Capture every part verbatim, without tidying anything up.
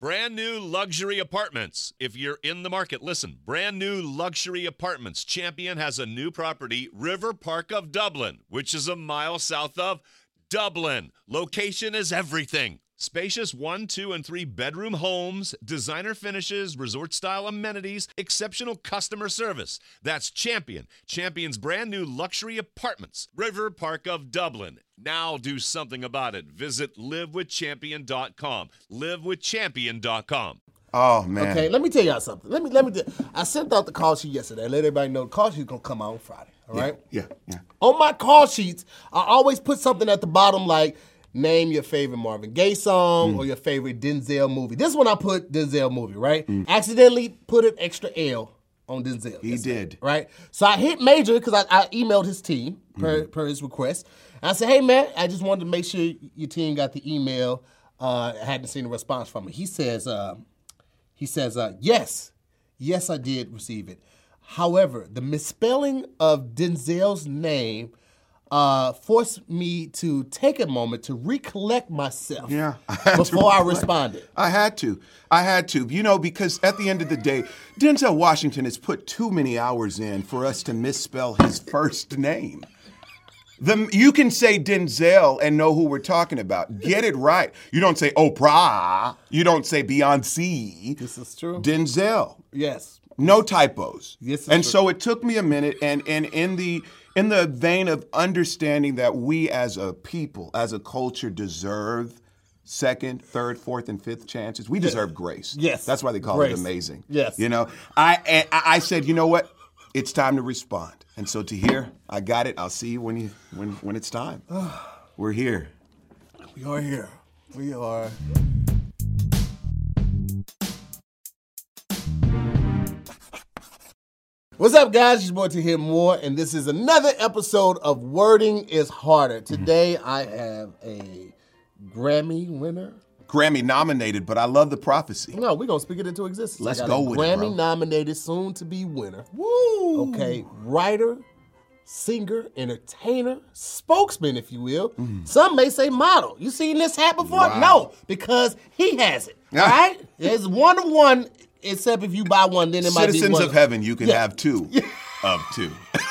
Brand new luxury apartments. If you're in the market, listen. Brand new luxury apartments. Champion has a new property, River Park of Dublin, which is a mile south of Dublin. Location is everything. Spacious one, two, and three bedroom homes, designer finishes, resort-style amenities, exceptional customer service. That's Champion. Champion's brand new luxury apartments. River Park of Dublin. Now do something about it. Visit live with champion dot com. live with champion dot com. Oh, man. Okay, let me tell y'all something. Let me, let me. T- I sent out the call sheet yesterday. Let everybody know the call sheet's going to come out on Friday, all right? Yeah, yeah, yeah. On my call sheets, I always put something at the bottom like, name your favorite Marvin Gaye song mm. or your favorite Denzel movie. This one I put Denzel movie, right? Mm. Accidentally put an extra L on Denzel. He did. Right? So I hit Major because I, I emailed his team per, mm. per his request. And I said, hey, man, I just wanted to make sure your team got the email. Uh, I hadn't seen a response from it. He says, uh, he says, uh, yes, yes, I did receive it. However, the misspelling of Denzel's name Uh, forced me to take a moment to recollect myself yeah, I before I responded. I had to. I had to. You know, because at the end of the day, Denzel Washington has put too many hours in for us to misspell his first name. The, you can say Denzel and know who we're talking about. Get it right. You don't say Oprah. You don't say Beyonce. This is true. Denzel. Yes. No typos. Yes, and true. So it took me a minute, and, and in the in the vein of understanding that we as a people, as a culture, deserve second, third, fourth, and fifth chances. We deserve grace. Yes. That's why they call grace. it amazing. Yes. You know, I, and I said, you know what? It's time to respond. And so to hear, I got it. I'll see you when you when when it's time. We're here. We are here. We are. What's up, guys? It's your boy to hear more, and this is another episode of Wording is Harder. Today, I have a Grammy winner. Grammy nominated, but I love the prophecy. No, we're going to speak it into existence. Let's I got go a with it, Grammy bro. nominated, soon to be winner. Woo! Okay, writer, singer, entertainer, spokesman, if you will. Mm. Some may say model. You seen this hat before? Wow. No, because he has it. All right? There's one of one. Except if you buy one, then it might be one. Citizens of heaven, you can Yeah. have two of two.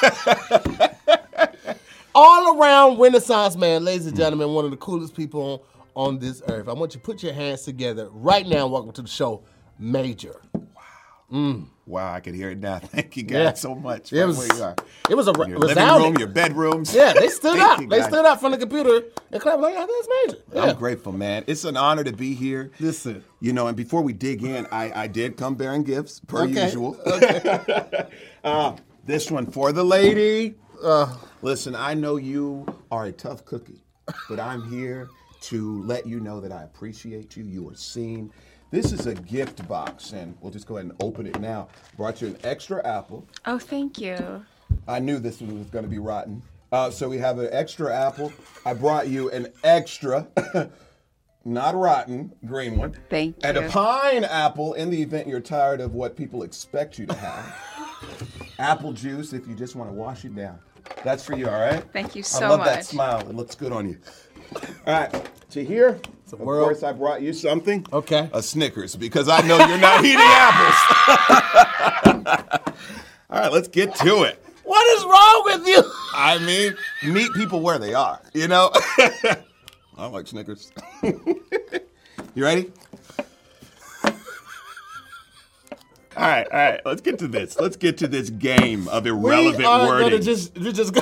All around Renaissance man, ladies and gentlemen, one of the coolest people on, on this earth. I want you to put your hands together right now. Welcome to the show, Major. Mm. Wow, I can hear it now. Thank you guys Yeah. so much. It Right was, where you are. it was a Your resounding. living room, your bedrooms. Yeah, they stood Thank up. you, They guys. stood up from the computer and clapped like, yeah, that's Major. Yeah. I'm grateful, man. It's an honor to be here. Listen. You know, and before we dig in, I, I did come bearing gifts, per Okay. usual. Okay. uh, this one for the lady. Uh, Listen, I know you are a tough cookie, but I'm here to let you know that I appreciate you. You are seen. This is a gift box, and we'll just go ahead and open it now. Brought you an extra apple. Oh, thank you. I knew this one was going to be rotten. Uh, so we have an extra apple. I brought you an extra, not rotten, green one. Thank and you. And a pineapple in the event you're tired of what people expect you to have. Apple juice if you just want to wash it down. That's for you, all right? Thank you so I love much. that smile. It looks good on you. All right, to here, of world. course I brought you something. Okay. A Snickers, because I know you're not eating apples. All right, let's get to it. What is wrong with you? I mean, meet people where they are, you know? I like Snickers. You ready? All right, all right, let's get to this. Let's get to this game of irrelevant we are wording. Gonna just, we just go.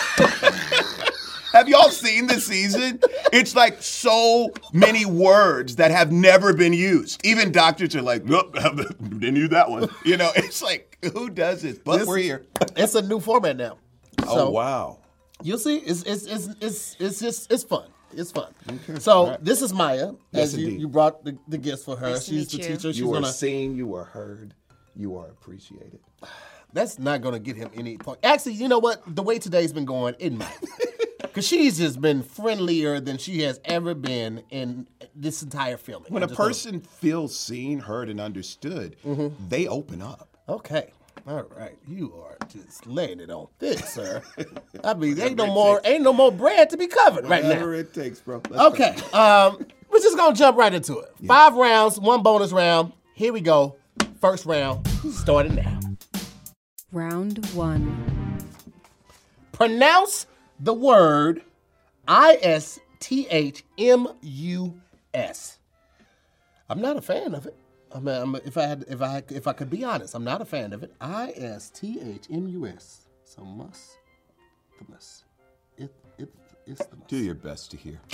Have y'all seen the season? It's like so many words that have never been used. Even doctors are like, nope, didn't use that one. You know, it's like, who does this? But This- we're here. It's a new format now. Oh, So, wow. You'll see. It's it's it's it's it's just it's fun. It's fun. So right. this is Maya. Yes, as you, indeed. you brought the, the gifts for her. Nice to She's meet the you. teacher. She's You are gonna. seen, you are heard, you are appreciated. That's not gonna get him any point. Actually, you know what? The way today's been going, it might. Because she's just been friendlier than she has ever been in this entire filming. When I a just wanna- person feels seen, heard, and understood, Mm-hmm. they open up. Okay. All right. You are just laying it on thick, sir. I mean, ain't no it more takes. ain't no more bread to be covered right now. Whatever it takes, bro. Let's Okay. Um, We're just gonna jump right into it. Yeah. Five rounds, one bonus round. Here we go. First round, starting now. Round one. Pronounce the word I S T H M U S. I'm not a fan of it. I mean, I'm, if I had, if I, if I could be honest, I'm not a fan of it. I S T H M U S. So must, the must, it, it, it's the must. Do your best to hear.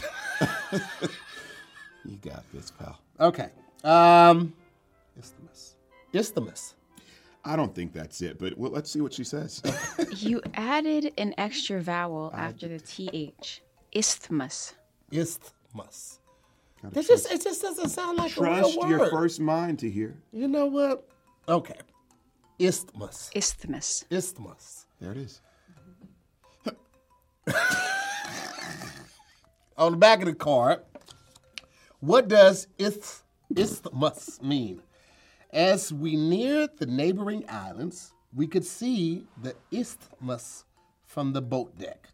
You got this, pal. Okay. Um, isthmus. Isthmus. I don't think that's it, but well, let's see what she says. You added an extra vowel after the T H. Isthmus. Isthmus. That just, it just doesn't sound like Trust a real word. your first mind to hear. You know what? Okay. Isthmus. Isthmus. Isthmus. There it is. On the back of the card, what does isth- isthmus mean? As we neared the neighboring islands, we could see the isthmus from the boat deck.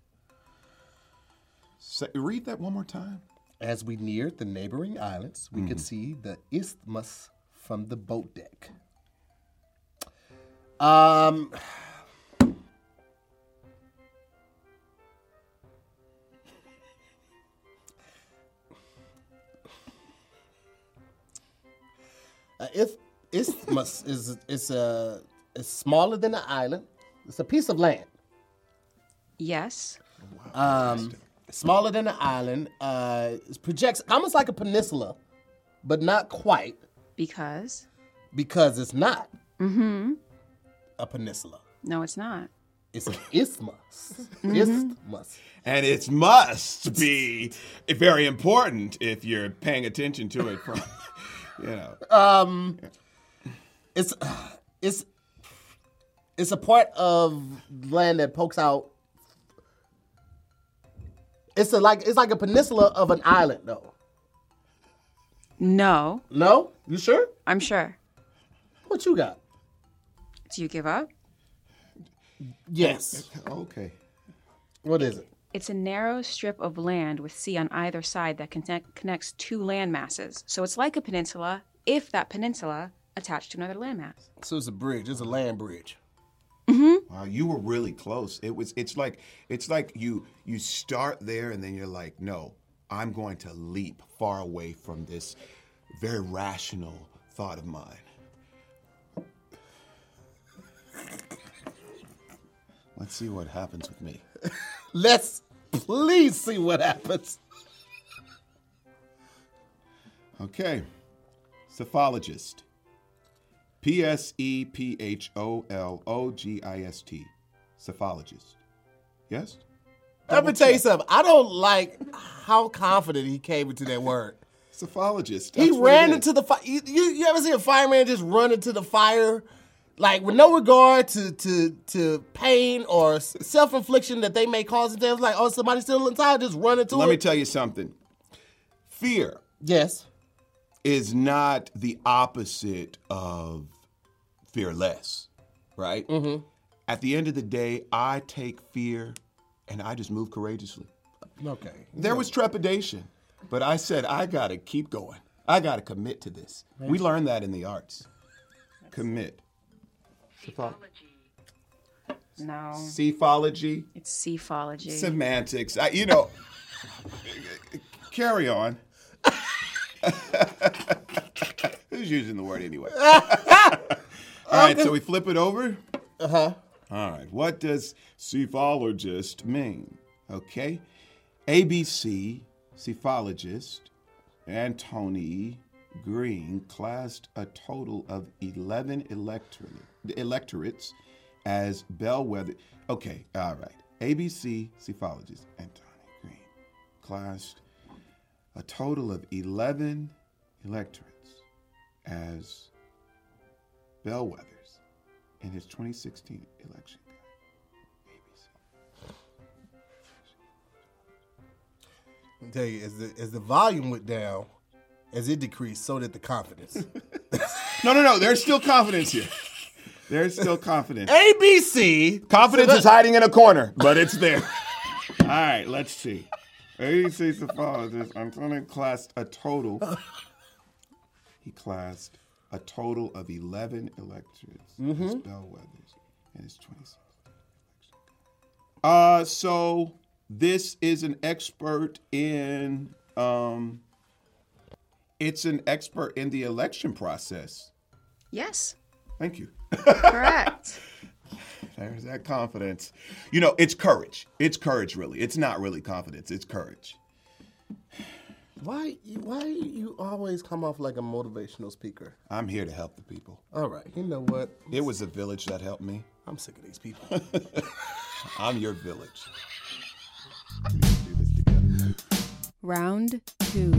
Say, read that one more time. As we neared the neighboring islands, we mm. could see the isthmus from the boat deck. Um, uh, if, isthmus is is a is smaller than an island. It's a piece of land. Yes. Um. Smaller than an island. Uh, it projects almost like a peninsula, but not quite. Because? Because it's not mm-hmm. a peninsula. No, it's not. It's an isthmus. Mm-hmm. Isthmus. And it must be very important if you're paying attention to it from, you know. Um, it's, it's, it's a part of land that pokes out. It's a, like it's like a peninsula of an island, though. No. No? You sure? I'm sure. What you got? Do you give up? Yes. Okay. What is it? It's a narrow strip of land with sea on either side that connect, connects two land masses. So it's like a peninsula if that peninsula attached to another landmass. So it's a bridge. It's a land bridge. Mm-hmm. Wow, you were really close. It was. It's like it's like you you start there and then you're like, no, I'm going to leap far away from this very rational thought of mine. Let's see what happens with me. Let's please see what happens. Okay, cephalogist. P S E P H O L O G I S T. Cephalogist. Yes? Let me tell you something. I don't like how confident he came into that word. Cephalogist. He ran into the fire. You, you, you ever see a fireman just run into the fire? Like, with no regard to to, to pain or self-infliction that they may cause themselves. Like, oh, somebody's still inside, just run into Let it. Let me tell you something. Fear. Yes. Is not the opposite of fearless, right? Mm-hmm. At the end of the day, I take fear and I just move courageously. Okay. There was trepidation, but I said, I got to keep going. I got to commit to this. We learned that in the arts. Commit. Cephology. No. Cephology. It's cephology. Semantics. I, you know, carry on. Who's using the word anyway? All right, so we flip it over. Uh-huh. All right, what does cephalogist mean? Okay, A B C, cephalogist, Anthony Green classed a total of eleven electorate, electorates as bellwether. Okay, all right, A B C, cephalogist, Anthony Green classed a total of eleven electorates as bellwethers in his twenty sixteen election. A B C. I'll tell you, as the, as the volume went down, as it decreased, so did the confidence. No, no, no. There's still confidence here. There's still confidence. A B C. Confidence is hiding in a corner, but it's there. All right, let's see. eighty-six pathologists. Antonio classed a total. He classed a total of eleven electorates Mm-hmm. as bellwethers, and it's twenty-six. Uh, so this is an expert in. Um, it's an expert in the election process. Yes, Thank you. correct. There's that confidence. You know, it's courage. It's courage, really. It's not really confidence. It's courage. Why, why you always come off like a motivational speaker? I'm here to help the people. All right, you know what? It was a village that helped me. I'm sick of these people. I'm your village. We can do this together. Round two.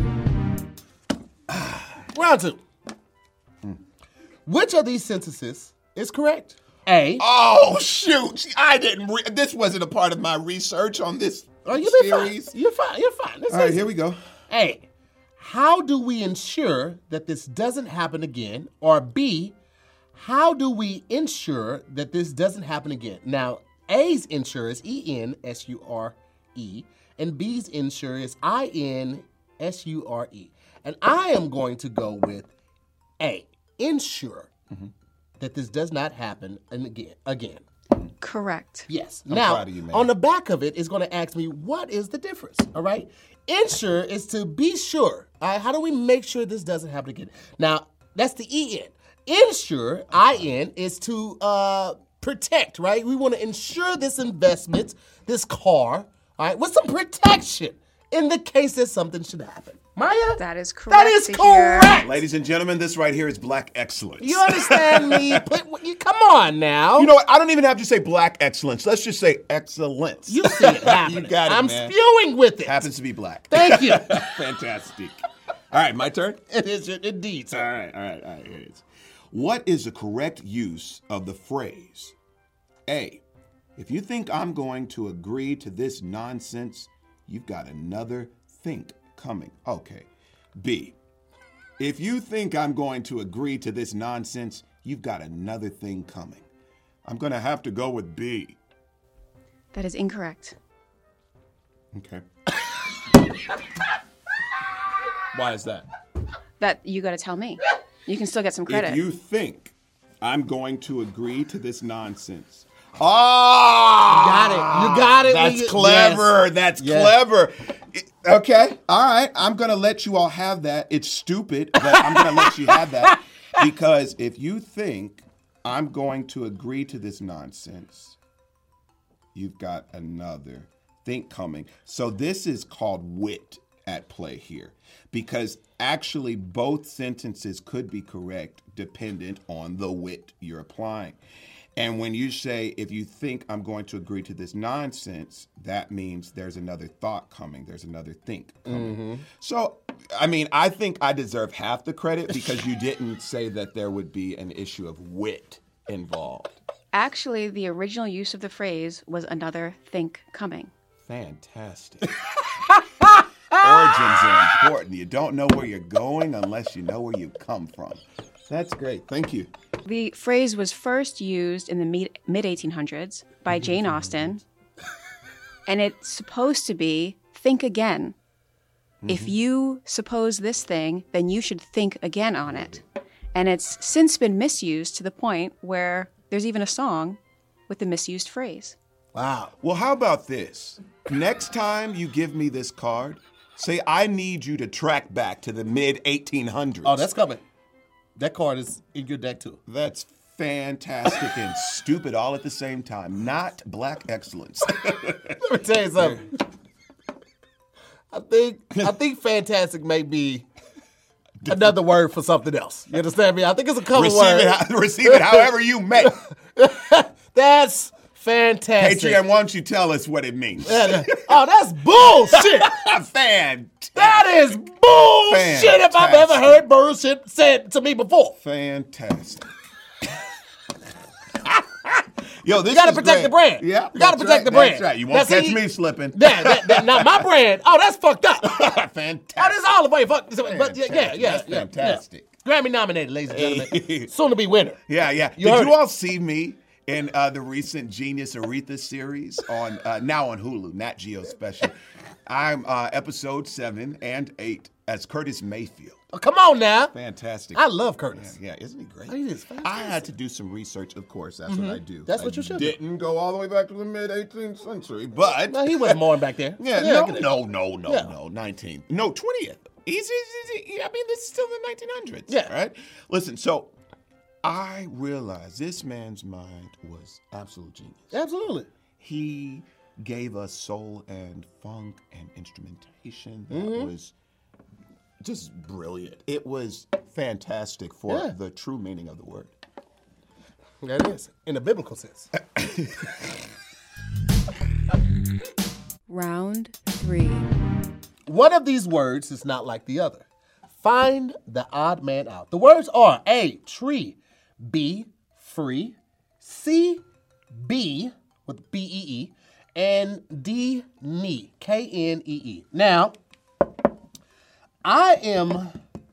Round two. Which of these sentences is correct? A. Oh, shoot. I didn't. Re- this wasn't a part of my research on this Oh, you'll be series. fine. You're fine. You're fine. This All right, is- here we go. A. How do we ensure that this doesn't happen again? Or B. How do we ensure that this doesn't happen again? Now, A's ensure is E N S U R E, and B's ensure is I N S U R E. And I am going to go with A. Ensure that this does not happen and again. Again. Correct. Yes. I'm now, proud of you, man. on the back of it is going to ask me, what is the difference? All right. Ensure is to be sure. All right. How do we make sure this doesn't happen again? Now, that's the E N. Ensure, I N, is to uh, protect, right? We want to ensure this investment, this car, all right, with some protection in the case that something should happen. Maya? That is correct. That is to hear. correct. Ladies and gentlemen, this right here is black excellence. You understand me? Put, you, come on now. You know what? I don't even have to say black excellence. Let's just say excellence. You see it happening. You got it, I'm man. spewing with it. Happens to be black. Thank you. Fantastic. All right, my turn? It is indeed, All sir. right, all right, all right. Here it is. What is the correct use of the phrase? A. If you think I'm going to agree to this nonsense, you've got another think coming. Okay. B. If you think I'm going to agree to this nonsense, you've got another thing coming. I'm going to have to go with B. That is incorrect. Okay. Why is that? That you got to tell me. You can still get some credit. If you think I'm going to agree to this nonsense. Oh! Got it. You got it. That's We- clever. yes. That's Yes. clever. It- okay. All right. I'm going to let you all have that. It's stupid, but I'm going to let you have that. Because if you think I'm going to agree to this nonsense, you've got another think coming. So this is called wit at play here. Because actually both sentences could be correct dependent on the wit you're applying. And when you say, if you think I'm going to agree to this nonsense, that means there's another thought coming. There's another think coming. Mm-hmm. So, I mean, I think I deserve half the credit because you didn't say that there would be an issue of wit involved. Actually, the original use of the phrase was another think coming. Fantastic. Origins are important. You don't know where you're going unless you know where you come from. That's great. Thank you. The phrase was first used in the mid eighteen hundreds by Jane Austen, and it's supposed to be think again. If you suppose this thing, then you should think again on it. And it's since been misused to the point where there's even a song with the misused phrase. Wow. Well, how about this? Next time you give me this card, say I need you to track back to the mid eighteen hundreds. Oh, that's coming. That card is in your deck, too. That's fantastic and stupid all at the same time. Not black excellence. Let me tell you something. I think I think fantastic may be another word for something else. You understand me? I think it's a couple receive, words. it, how- receive it however you may. That's fantastic. Adrian, why don't you tell us what it means? Oh, that's bullshit. Fantastic. That is bullshit if I've ever heard bullshit said to me before. Fantastic. Yo, this You gotta is protect great. the brand. Yeah, You gotta that's protect right, the brand. That's right. You won't Now, catch see, me slipping. Yeah, that, that, now my brand. Oh, that's fucked up. Oh, Fantastic. that's all the way fucked. But yeah, yeah, yeah, That's yeah, fantastic. yeah. Grammy nominated, ladies and gentlemen. Soon to be winner. Yeah, yeah. You Did heard you it. all see me in uh, the recent Genius Aretha series on uh, now on Hulu, Nat Geo special. I'm uh, episode seven and eight as Curtis Mayfield. Oh, come on now. Fantastic. I love Curtis. Yeah, yeah, isn't he great? He is fantastic. I had to do some research, of course. That's what I do. That's what I you should do. Didn't go all the way back to the mid eighteenth century, but No, he wasn't born back there. yeah, I no, get it. no, no, no, Yeah. no, nineteenth, no, twentieth. He's, he's, he's, I mean, this is still the nineteen hundreds. Yeah. Right. Listen, so I realized this man's mind was absolute genius. Absolutely. He gave us soul and funk and instrumentation that Mm-hmm. was just brilliant. It was fantastic for Yeah. the true meaning of the word. That is, in a biblical sense. Round three. One of these words is not like the other. Find the odd man out. The words are A, tree, B, free, C, B, with B E E, and D, knee, K N E E. Now, I am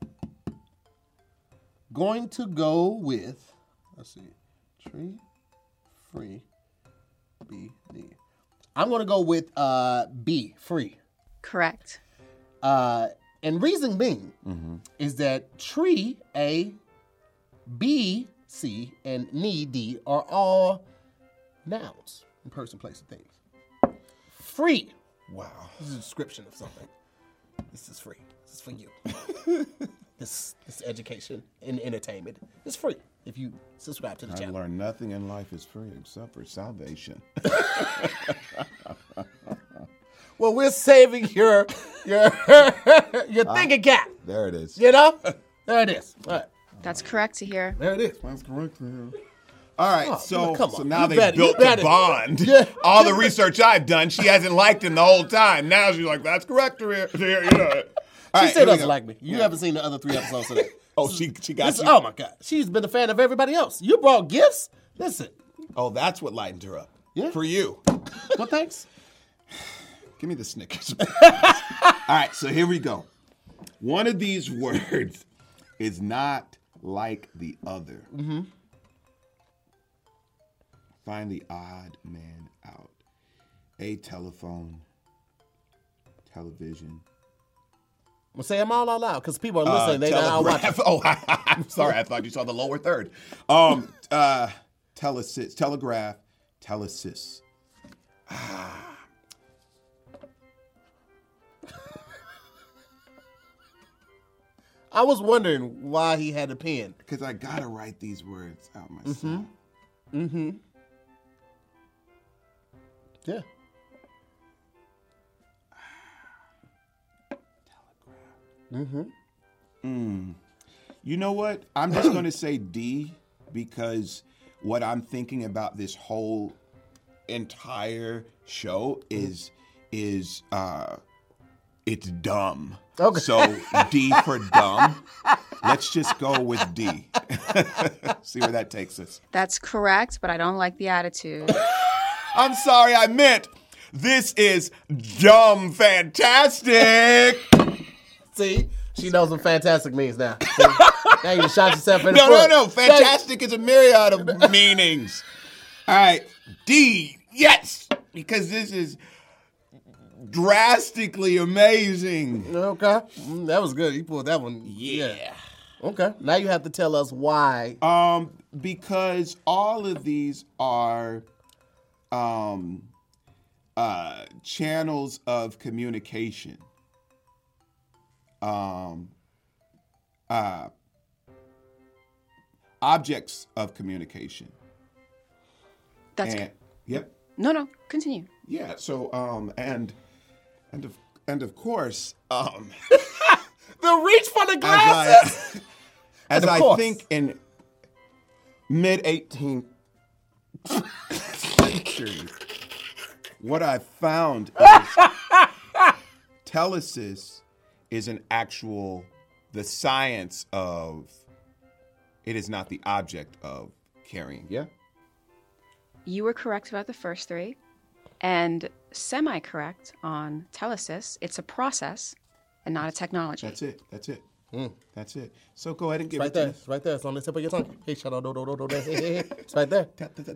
going to go with, let's see, tree, free, B, knee. I'm going to go with uh, B, free. Correct. Uh, and reason being is that tree, A, B, C, and knee, D, are all nouns in person, place, and things. Free. Wow. This is a description of something. This is free. This is for you. this this education and entertainment is free if you subscribe to the I've channel. learned nothing in life is free except for salvation. Well, we're saving your your your thinking cap. There it is. You know? There it is. All right. That's correct to hear. There it is. That's correct. All right, Oh, so come on. so now You they better- you built better- a bond. Yeah. All the research I've done, she hasn't liked him the whole time. Now she's like, "That's correct, here, here, you know." All She right, still here we doesn't go. like me. You haven't seen the other three episodes today. Oh, she she got This- you. oh my God. She's been a fan of everybody else. You brought gifts? Listen. Oh, that's what lightened her up. Yeah. For you. Well, thanks. Give me the Snickers. All right, so here we go. One of these words is not like the other. Mm-hmm. Find the odd man out. A telephone, television. Well, say them all out loud because people are listening. they not all watching. telegraph. Oh, I, I'm sorry. I thought you saw the lower third. Um, uh, telesis, telegraph, telesis. I was wondering why he had a pen. Because I gotta write these words out myself. Mm-hmm. Yeah. You know what? I'm just gonna say D because what I'm thinking about this whole entire show is is uh it's dumb. Okay. So D for dumb. Let's just go with D. See where that takes us. That's correct, but I don't like the attitude. I'm sorry, I meant this is dumb fantastic. See, she knows what fantastic means now. See? Now you just shot yourself in the No, no, foot. no. Fantastic is a myriad of meanings. All right. D. Yes. Because this is drastically amazing. Okay, Mm, that was good. You pulled that one. Yeah. Okay, now you have to tell us why. Um, because all of these are um uh channels of communication. Um uh objects of communication. That's And yep. no, no. Continue. Yeah, so um and and of and of course, um The reach for the as glasses. I, as of I course. think in mid eighteenth century, what I found is telesis is an actual the science of it is not the object of carrying. Yeah. You were correct about the first three, and semi-correct on telesis. It's a process and not a technology. That's it. That's it. That's it. So go ahead and give Right it there. to It's right there. It's on the tip of your tongue. Hey, shout out, do, do, do, do, do. Hey, hey, hey. It's right there.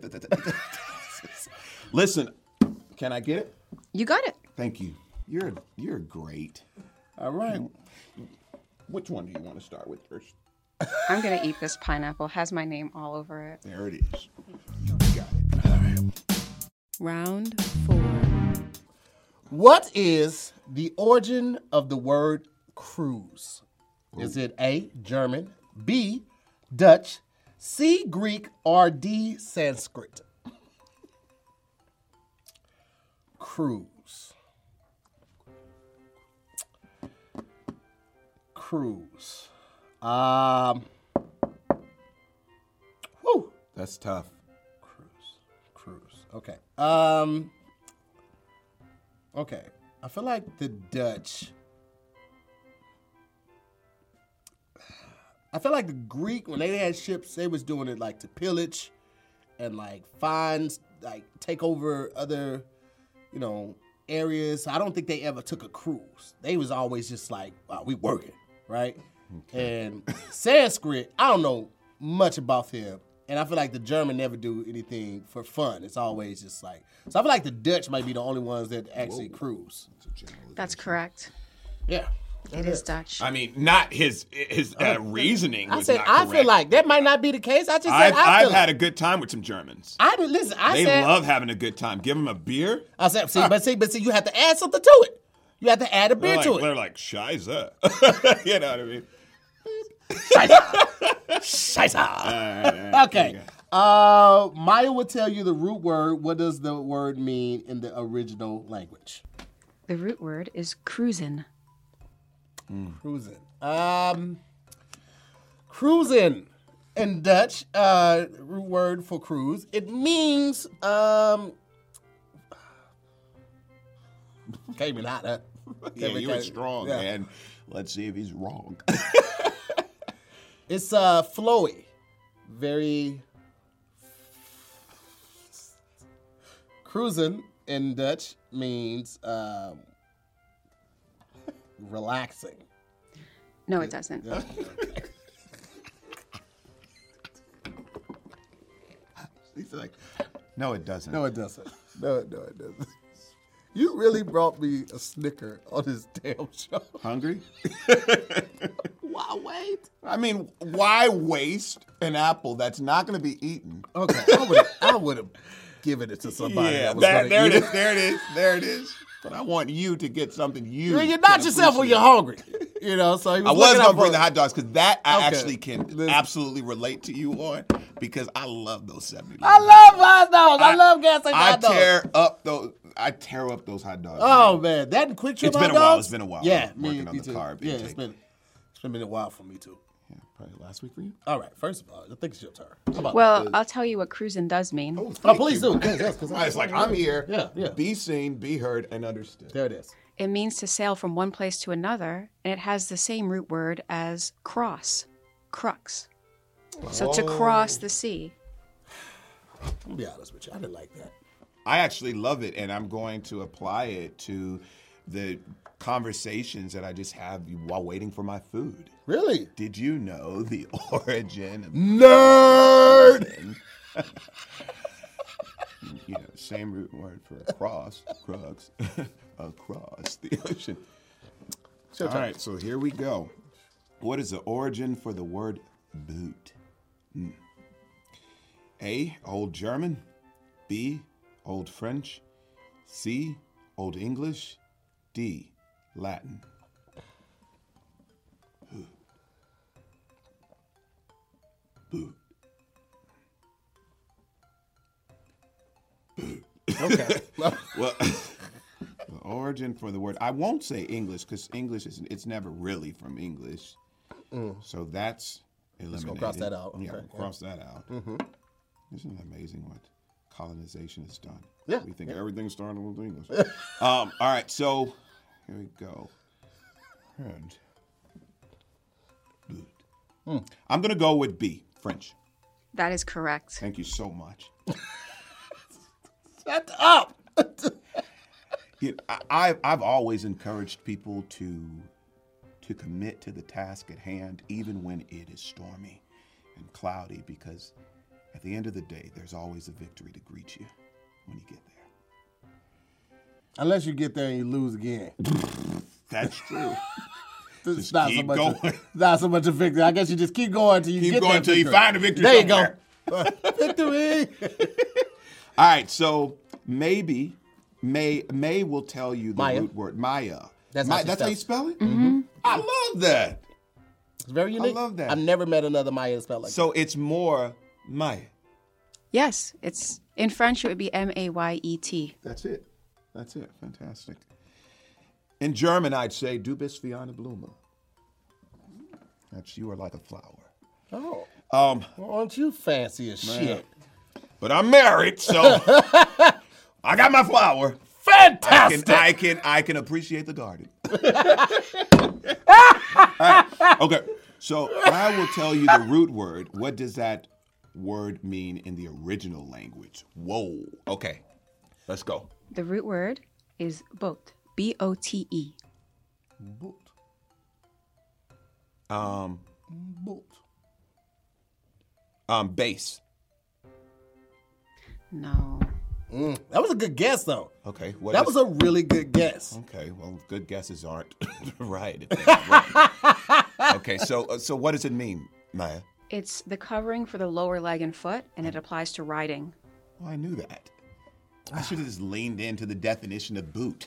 Listen, can I get it? You got it. Thank you. You're you're great. All right. Which one do you want to start with first? I'm going to eat this pineapple. Has my name all over it. There it is. You got it. All right. Round four. What is the origin of the word cruise? Is it A, German, B, Dutch, C, Greek, or D, Sanskrit? Cruise. Cruise. Um. Whew. That's tough. Cruise. Cruise. Okay. Um. Okay. I feel like the Dutch. I feel like the Greek, when they had ships, they was doing it like to pillage and like find, like take over other, you know, areas. I don't think they ever took a cruise. They was always just like, wow, we working, right? Okay. And Sanskrit, I don't know much about them. And I feel like the German never do anything for fun. It's always just like, so I feel like the Dutch might be the only ones that actually Whoa. cruise. That's correct. Yeah. It is Dutch. I mean, not his his uh, reasoning I was said not I correct. feel like that might not be the case. I just said I've, I feel I've like. had a good time with some Germans. I did listen. I They said love having a good time. Give them a beer. I said, see, but see, but see, you have to add something to it. You have to add a beer They're to like, it. they're like, Scheiße. You know what I mean? Scheiße. All right, all right. Okay. Uh, Maya will tell you the root word. What does the word mean in the original language? The root word is cruisin'. Mm. Cruising. Um, cruising in Dutch, uh, root word for cruise. It means um. Came in hot, huh? Yeah, Came in- you were came- strong, yeah. man. Let's see if he's wrong. It's uh flowy, very cruising in Dutch means um, relaxing. No, it doesn't. Yeah. He's like, no, it doesn't. No, it doesn't. No, no, it doesn't. You really brought me a Snicker on this damn show. Hungry? Why wait? I mean, why waste an apple that's not going to be eaten? Okay, I would I would have given it to somebody. Yeah, that was there, gonna there eat it is. There it is. There it is. But I want you to get something you. You're not can yourself when appreciate. you're hungry. You know, so he was I was looking going out to bring for- the hot dogs because that I Okay. actually can Listen. absolutely relate to you on because I love those seventy. I love hot dogs. I, love gas station I hot dogs. tear up those. I tear up those hot dogs. Oh man, that and quick trip It's hot been a while. dogs? It's been a while. Yeah, I'm me, working on me the too. carb Yeah, it's intake. been it's been a while for me too. Yeah, probably last week for you. All right, first of all, I think it's your turn. How about Well, I'll tell you what cruisin' does mean. that? Oh, Thank please you. do. Yes, yes, 'cause I- It's like I'm here. Yeah, yeah. Be seen, be heard, and understood. There it is. It means to sail from one place to another, and it has the same root word as cross, crux. So to cross the sea. I'm gonna be honest with you. I didn't like that. I actually love it, and I'm going to apply it to the conversations that I just have while waiting for my food. Really? Did you know the origin of Nerd. you know, same root word for across, crux, across the ocean. It's your All turn. right, so here we go. What is the origin for the word boot? Hmm. A, Old German. B, Old French. C, Old English. D, Latin. Boot. Okay. Well, the origin for the word, I won't say English because English is it's never really from English. So that's eliminated. gonna cross that out. Yeah, Okay, we'll cross that out. Isn't it amazing what colonization has done? Yeah, We think everything started with English. um, all right, so here we go. And I'm going to go with B, French. That is correct. Thank you so much. Shut up. You know, I, I've I've always encouraged people to to commit to the task at hand, even when it is stormy and cloudy, because at the end of the day, there's always a victory to greet you when you get there. Unless you get there and you lose again. That's true. It's Just not keep so much going. A, not so much a victory. I guess you just keep going until you Keep get going that until you victory. find a victory There somewhere. you go. Victory. All right, so maybe May May will tell you the Maya. root word Maya. That's Ma- how she that's how you spells. spell it. Mm-hmm. I love that. It's very unique. love that. I've never met another Maya spelled like So it's more Maya. Yes, it's in French. It would be M A Y E T. That's it. That's it. Fantastic. In German, I'd say Du bist wie eine Blume. That's you are like a flower. that. Oh, Um, well, aren't you fancy as shit? but I'm married, so I got my flower. I Fantastic. can, I can, I can appreciate the garden. All right. Okay, so I will tell you the root word. What does that word mean in the original language? Whoa. Okay, let's go. The root word is bote. B O T E. Boot. Um, Boot. um, base. No. Mm, that was a good guess, though. Okay. What That is- was a really good guess. Okay. Well, good guesses aren't right. if they're right. Okay. So, uh, so what does it mean, Maya? It's the covering for the lower leg and foot, and it applies to riding. Well, I knew that. I should have just leaned into the definition of boot.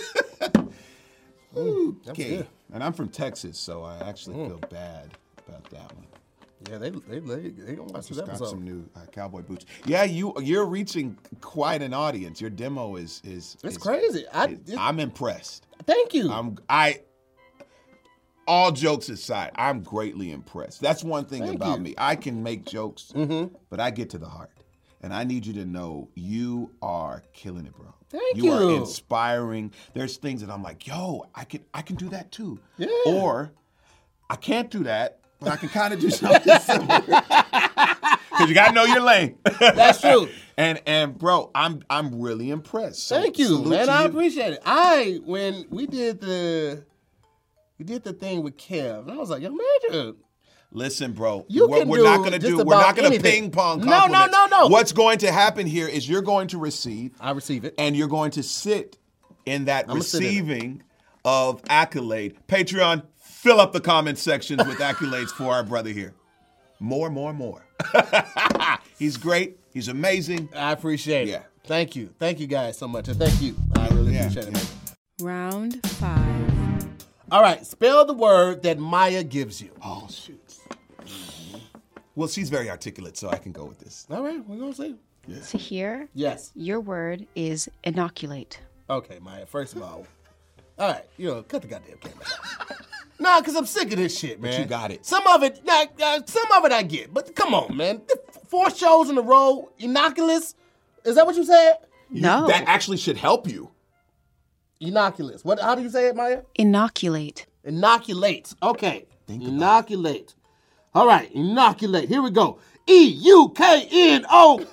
Okay. good. And I'm from Texas, so I actually feel bad about that one. Yeah, they they they, they gonna watch this Just got episode. some new uh, cowboy boots. Yeah, you you're reaching quite an audience. Your demo is is It's is- crazy. I is- it- I'm impressed. thank you. I'm I. All jokes aside, I'm greatly impressed. That's one thing Thank about you. me. I can make jokes, but I get to the heart. And I need you to know you are killing it, bro. Thank you. are you. inspiring. There's things that I'm like, yo, I can I can do that too. Yeah. Or I can't do that, but I can kind of do something similar. Because you gotta know your lane. That's true. and and bro, I'm I'm really impressed. So Thank you, salute man. to I you. appreciate it. I when we did the we did the thing with Kev, and I was like, yo, Major, Listen, bro. You what can we're do not gonna just do, we're not about gonna anything. ping pong No, no, compliments. no, no. What's going to happen here is you're going to receive, I receive it. and you're going to sit in that I'ma sit in it. receiving of accolade. Patreon, fill up the comment sections with accolades for our brother here. More, more, more. He's great. He's amazing. I appreciate it. Yeah. Thank you. Thank you guys so much. And thank you. I really Yeah, appreciate yeah. it. Round five. All right, spell the word that Maya gives you. Oh, shoot. Well, she's very articulate, so I can go with this. All right, we're gonna see. To hear, Yes. your word is inoculate. Okay, Maya. First of all, all right, you know, cut the goddamn camera. Nah, cause I'm sick of this shit, man. you got it. Some of it, nah, uh, some of it I get, but come on, man. Four shows in a row, innocuous. Is that what you said? No. That actually should help you. Innocuous. What? How do you say it, Maya? Inoculate. Inoculate. Okay. Think about Inoculate. All right. Inoculate. Here we go. E U K N O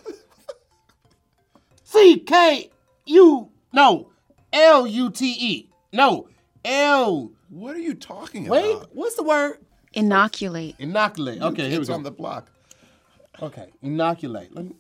C K U. No. L U T E. No. L. What are you talking Wait. about? What's the word? Inoculate. Inoculate. Okay. Here we It's go. on the block. Okay. Inoculate. Let me.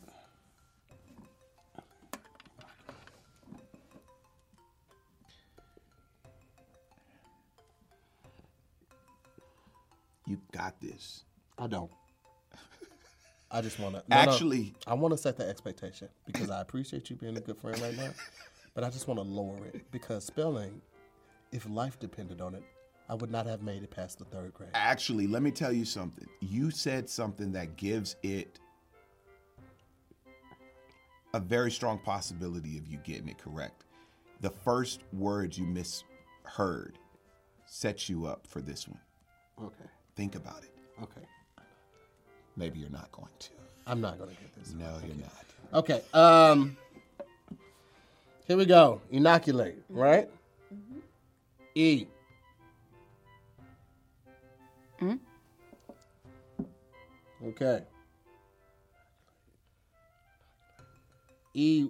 You got this. I don't. I just want to. Actually- I want to set the expectation because I appreciate you being a good friend right now, but I just want to lower it because spelling, if life depended on it, I would not have made it past the third grade. Actually, let me tell you something. You said something that gives it a very strong possibility of you getting it correct. The first words you misheard sets you up for this one. Okay. Think about it. Okay. Maybe you're not going to. I'm not gonna get this. No, you're not. Okay. Um. Here we go. Inoculate. Right. E. Mm. Okay. E.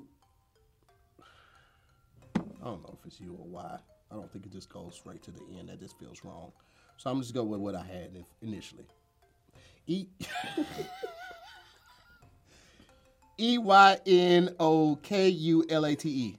I don't know if it's U or Y. I don't think it just goes straight to the end. That just feels wrong. So I'm just going with what I had initially. E E Y N O K U L A T E.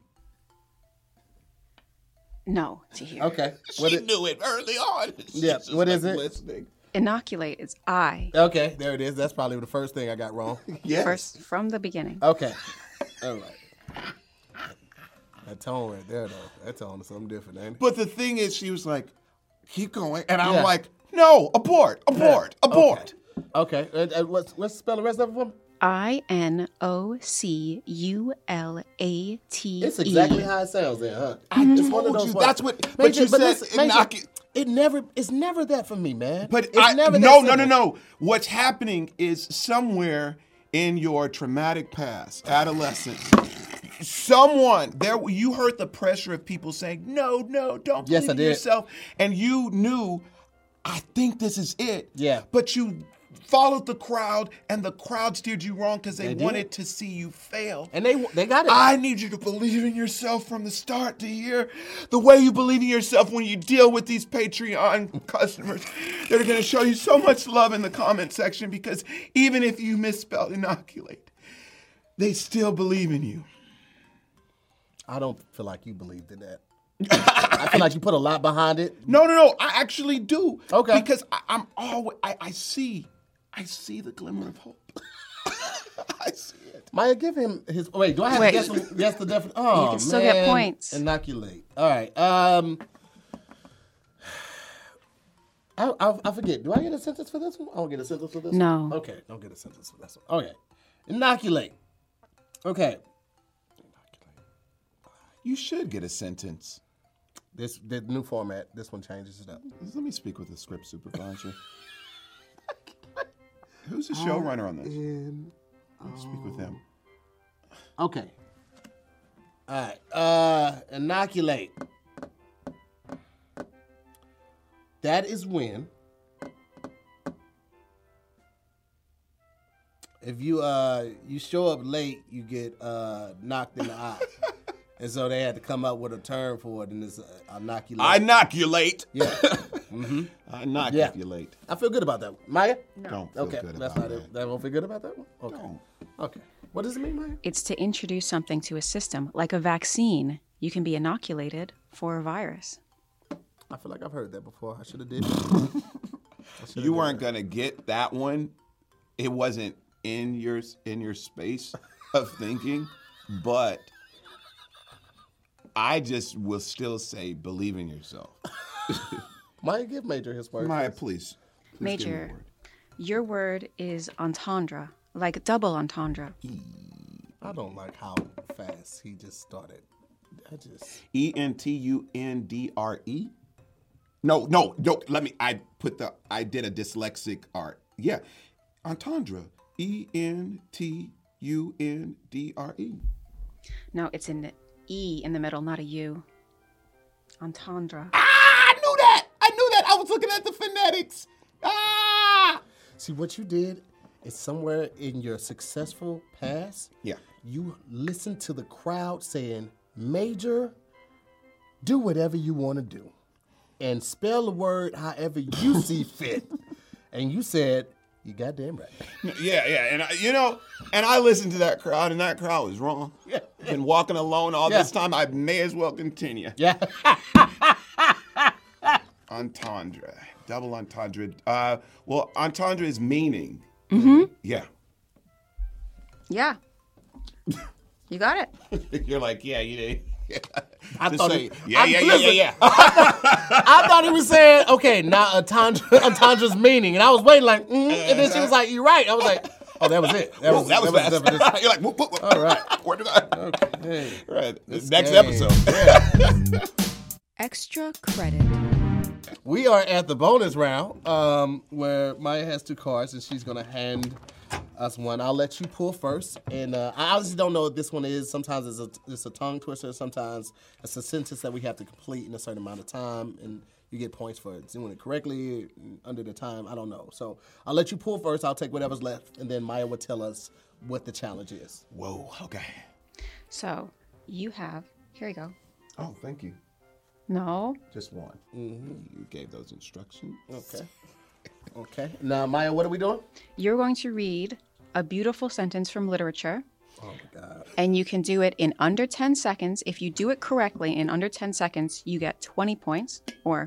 No, to hear. Okay. What she it, knew it early on. Yeah. What is it? Listening. Inoculate is I. Okay, there it is. That's probably the first thing I got wrong. Yes. First, from the beginning. Okay. All right. That tone right there, though. That tone is something different, ain't it? But the thing is, she was like, keep going. And I'm Yeah. like, no, abort, abort, Yeah. abort. Okay. okay. Uh, uh, what's, what's spell the rest of it for me? I N O C U L A T E. It's exactly how it sounds there, huh? I It's told one of those you, ones. that's what, but Major, you but said, listen, Major, inocu- it never, it's never that for me, man. But it's I, never no, that no, no, simple. no. What's happening is somewhere in your traumatic past, adolescence, someone there, you heard the pressure of people saying, no, no, don't Yes, believe I in did. yourself. And you knew, I think this is it. Yeah. But you followed the crowd, and the crowd steered you wrong because they, They did. wanted to see you fail. And they they got it. I need you to believe in yourself from the start to hear the way you believe in yourself when you deal with these Patreon customers. They're going to show you so much love in the comment section because even if you misspelled inoculate, they still believe in you. I don't feel like you believed in that. I feel like you put a lot behind it. No, no, no. I actually do. Okay. Because I, I'm always, I, I see, I see the glimmer of hope. I see it. Maya, give him his. Wait, do I have Wait. to guess, the- guess the definition? Oh, You can still man. get points. Inoculate. All right. Um, I, I I forget. Do I get a sentence for this one? I don't get a sentence for this No. one. Okay, don't get a sentence for this one. Okay. Inoculate. Okay. You should get a sentence. This the new format. This one changes it up. Let me speak with the script supervisor. Who's the showrunner on this? Let me speak with him. Okay. All right. Uh, inoculate. That is when, if you uh you show up late, you get uh knocked in the eye, and so they had to come up with a term for it, and it's uh, inoculate. Inoculate. Yeah. mm-hmm. Inoculate. I feel good about that one. Maya. Don't feel Okay, good that's about not that. it. That won't feel good about that one. Okay. Don't. Okay. What does it mean, Maya? It's to introduce something to a system, like a vaccine. You can be inoculated for a virus. I feel like I've heard that before. I should have did. I shoulda You did weren't that. gonna get that one. It wasn't in your in your space of thinking, but I just will still say believe in yourself. Maya, give Major his word. Maya, please. please give me a Major, word. your word is entendre, like double entendre. I don't like how fast he just started. I just E N T U N D R E. No, no, no. Let me. I put the. I did a dyslexic art. Yeah, entendre. E N T U N D R E. No, it's an E in the middle, not a U. Entendre. Ah, I knew that. I knew that. I was looking at the phonetics. Ah. see what you did is somewhere in your successful past. Yeah. You listened to the crowd saying, "Major, do whatever you want to do, and spell the word however you see fit." And you said, "You goddamn right." Yeah, yeah, and I, you know, and I listened to that crowd, and that crowd was wrong. Yeah. Been walking alone all Yeah. this time. I may as well continue. Yeah. Entendre, double entendre. Uh, well, entendre is meaning. Mm-hmm. Yeah. Yeah. You got it. You're like, yeah, you did. Yeah. I Just thought say, it- yeah, I- yeah, yeah, yeah, listen, yeah. I thought he was saying, okay, now entendre, entendra's meaning. And I was waiting like, mm and then she was like, you're right. I was like, oh, that was it. That Whoa, was, that was the fast. definition. You're like, whoop, whoop, whoop. All right. Where did I? Okay. Right. This Next game. episode. Extra credit. We are at the bonus round um, where Maya has two cards and she's going to hand us one. I'll let you pull first. And uh, I honestly don't know what this one is. Sometimes it's a, it's a tongue twister. Sometimes it's a sentence that we have to complete in a certain amount of time. And you get points for doing it correctly under the time. I don't know. So I'll let you pull first. I'll take whatever's left. And then Maya will tell us what the challenge is. Whoa, okay. So you have, here you go. Oh, thank you. No. Just one. Mm-hmm. You gave those instructions. Okay. Okay. Now, Maya, what are we doing? You're going to read a beautiful sentence from literature. Oh, my God. And you can do it in under ten seconds. If you do it correctly in under ten seconds, you get twenty points. Or,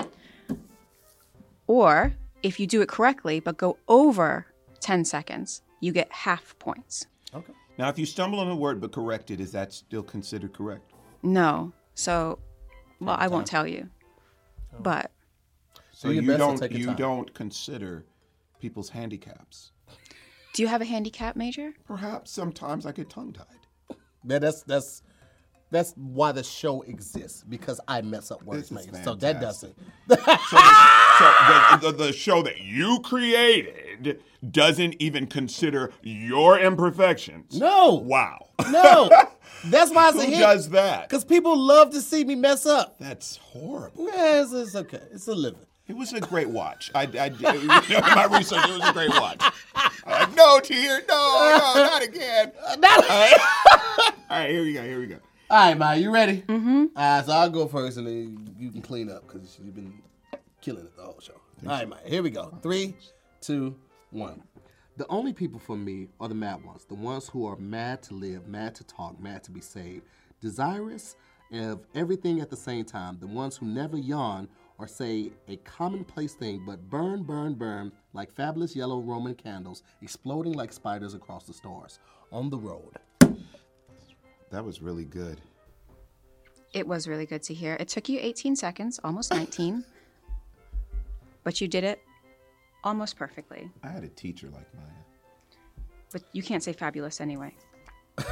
or if you do it correctly but go over ten seconds, you get half points. Okay. Now, if you stumble on a word but correct it, is that still considered correct? No. So, well, I won't tell you. But So Do your you best and don't take your you time. don't consider people's handicaps. do you have a handicap, Major? Perhaps sometimes I get tongue-tied. That, that's that's that's why the show exists, because I mess up words, This is man. So that fantastic. doesn't. So the, the, the show that you created doesn't even consider your imperfections. No. Wow. No. That's why it's a Who hit. does that? Because people love to see me mess up. That's horrible. Yeah, it's, it's okay. It's a living. It was a great watch. I, I did, you know, in my research, it was a great watch. Uh, no, Tier, no, no, not again. Not- All right. All right, here we go, here we go. All right, Maya, you ready? Mm-hmm. All right, so I'll go first, and then you can clean up, because you've been killing it the whole show. All right, Maya, here we go. Three, two, one. The only people for me are the mad ones, the ones who are mad to live, mad to talk, mad to be saved, desirous of everything at the same time, the ones who never yawn or say a commonplace thing, but burn, burn, burn like fabulous yellow Roman candles, exploding like spiders across the stars. On the road. That was really good. It was really good to hear. It took you eighteen seconds, almost nineteen. But you did it almost perfectly. I had a teacher like Maya. But you can't say fabulous anyway. So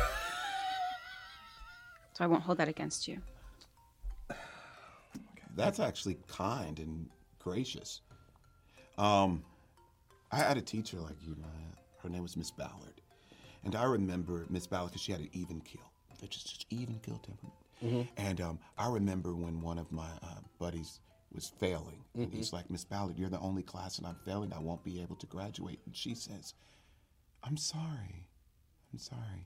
I won't hold that against you. That's actually kind and gracious. Um, I had a teacher like you, Maya. Her name was Miss Ballard. And I remember Miss Ballard because she had an even keel. Just, just even keel temperament. Mm-hmm. And um, I remember when one of my uh, buddies was failing. Mm-hmm. And he's like, Miss Ballard, you're the only class and I'm failing. I won't be able to graduate. And she says, I'm sorry. I'm sorry.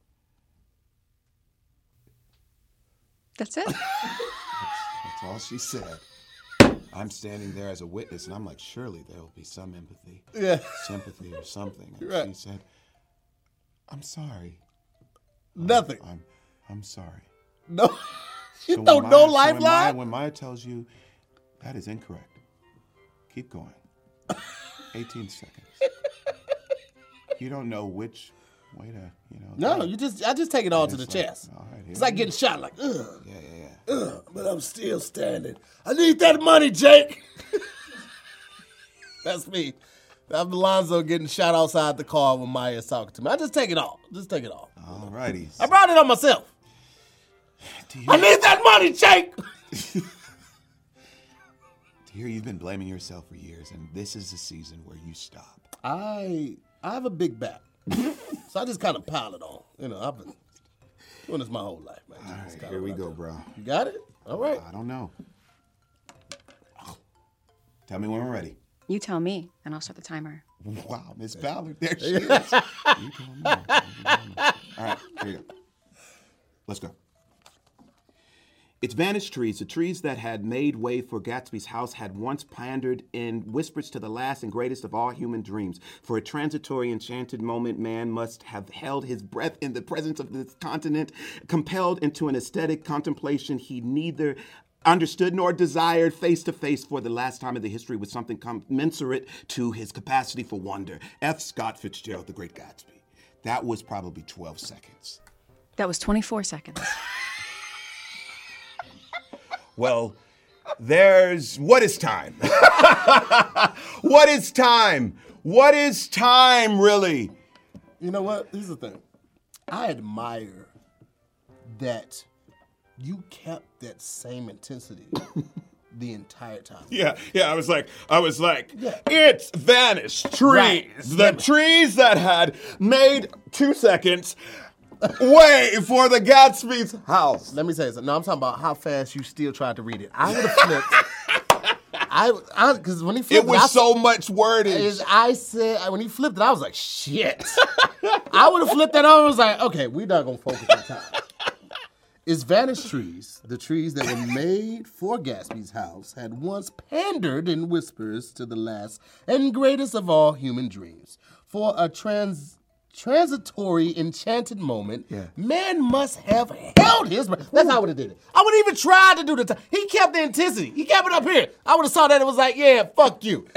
That's it? That's, that's all she said. I'm standing there as a witness, and I'm like, surely there will be some empathy, Yeah. sympathy, or something. And Right. she said, I'm sorry. Nothing. I'm, I'm sorry. No. You So when don't Maya- know so when Maya, lifeline? when Maya tells you that is incorrect, keep going. eighteen seconds. You don't know which way to, you know. No, go. you just I just take it all to the It's like, chest. all right, here It's like we getting shot like, ugh, go. Yeah, yeah, yeah. ugh, but I'm still standing. I need that money, Jake. That's me. I'm Alonzo getting shot outside the car when Maya's talking to me. I just take it all. Just take it all. All righty. I brought it on myself. Do you, I need that money, Jake. Dear, you've been blaming yourself for years, and this is the season where you stop. I I have a big back. So I just kind of pile it on. You know, I've been doing this my whole life, man. All Just right, kinda here we what I go, do. bro. You got it? All right. I don't know. Tell me when we're ready. You tell me, and I'll start the timer. Wow, Miss Ballard, there she is. You tell me. You tell me. All right, here you go. Let's go. Its vanished trees, the trees that had made way for Gatsby's house, had once pandered in whispers to the last and greatest of all human dreams. For a transitory, enchanted moment, man must have held his breath in the presence of this continent, compelled into an aesthetic contemplation he neither understood nor desired, face to face for the last time in the history with something commensurate to his capacity for wonder. F. Scott Fitzgerald, The Great Gatsby. That was probably twelve seconds. That was twenty-four seconds. Well, there's, what is time? What is time? What is time, really? You know what? Here's the thing. I admire that you kept that same intensity the entire time. Yeah, yeah, I was like, I was like, Yeah. it's vanished trees. Right. The Yeah. trees that had made two seconds way for the Gatsby's house. Let me tell you something. No, I'm talking about how fast you still tried to read it. I would have flipped. I, because when he flipped It was I, so much wordage. is I said, when he flipped it, I was like, shit. I would have flipped that on. I was like, okay, we're not going to focus on time. Its vanished trees, the trees that were made for Gatsby's house, had once pandered in whispers to the last and greatest of all human dreams. For a trans transitory, enchanted moment, Yeah. man must have held his breath. That's how I would have did it. I would have even tried to do the time. He kept the intensity. He kept it up here. I would have saw that and was like, yeah, fuck you.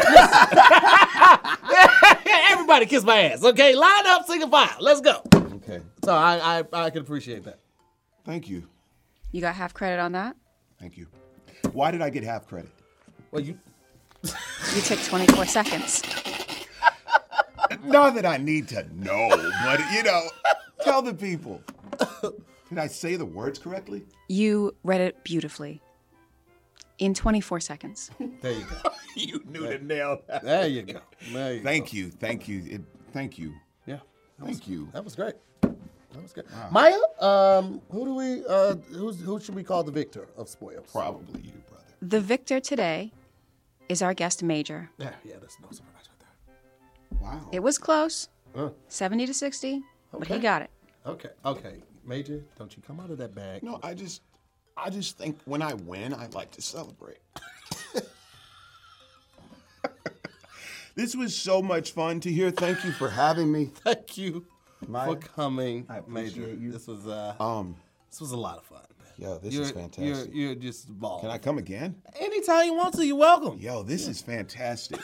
Everybody kiss my ass, okay? Line up, sing a file. Let's go. Okay. So I, I, I can appreciate that. Thank you. You got half credit on that? Thank you. Why did I get half credit? Well, you... You took twenty-four seconds. Not that I need to know, but, you know, tell the people. Did I say the words correctly? You read it beautifully. In twenty-four seconds. There you go. You knew to nail that. There you go. There you Thank go. you. Thank you. It, thank you. Yeah. That Thank was, you. That was great. That was good. Maya, um, who do we, uh, who's, who should we call the victor of spoils? Probably you, brother. The victor today is our guest Major. Yeah, yeah, that's no surprise right Wow. It was close, there. seventy to sixty, but he Okay. got it. Uh, okay, okay. Major, don't you come out of that bag. No, I just, I just think when I win, I like to celebrate. This was so much fun to hear. Thank you for having me. Thank you Maya, for coming, I appreciate Major. you. This was, uh, Um, this was a lot of fun. Man. yo, this you're, is fantastic. You're, you're just a ball. Can I come again? Anytime you want to, you're welcome. Yo, this is fantastic.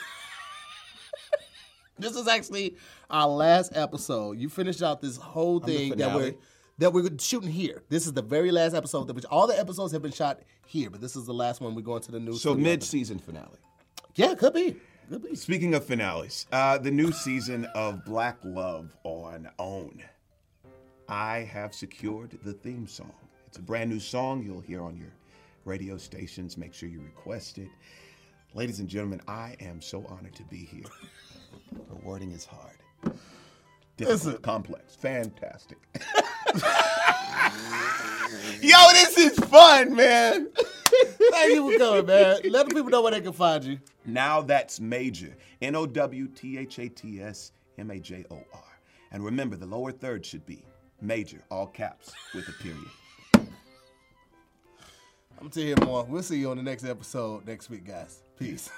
This is actually our last episode. You finished out this whole the thing that we're finale. that we're shooting here. This is the very last episode. That which all the episodes have been shot here, but this is the last one. We're going to the new. So studio. mid-season finale. Yeah, could be. Could be. Speaking of finales, uh, the new season of Black Love on OWN. I have secured the theme song. It's a brand new song you'll hear on your radio stations. Make sure you request it. Ladies and gentlemen, I am so honored to be here. The wording is hard. Difficult, Listen. complex, fantastic. Yo, this is fun, man. Thank you for coming, man. Let the people know where they can find you. Now that's Major. N O W T H A T S M A J O R. And remember, the lower third should be Major, all caps, with a period. I'm to hear more. We'll see you on the next episode next week, guys. Peace.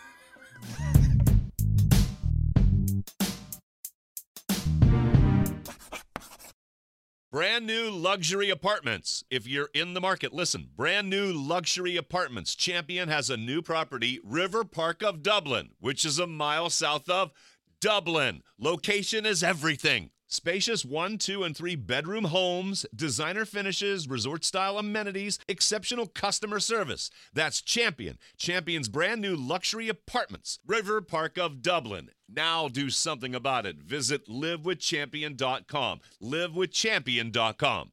Brand new luxury apartments. If you're in the market, listen. Brand new luxury apartments. Champion has a new property, River Park of Dublin, which is a mile south of Dublin. Location is everything. Spacious one, two, and three bedroom homes, designer finishes, resort-style amenities, exceptional customer service. That's Champion. Champion's brand new luxury apartments, River Park of Dublin. Now do something about it. Visit live with champion dot com. live with champion dot com.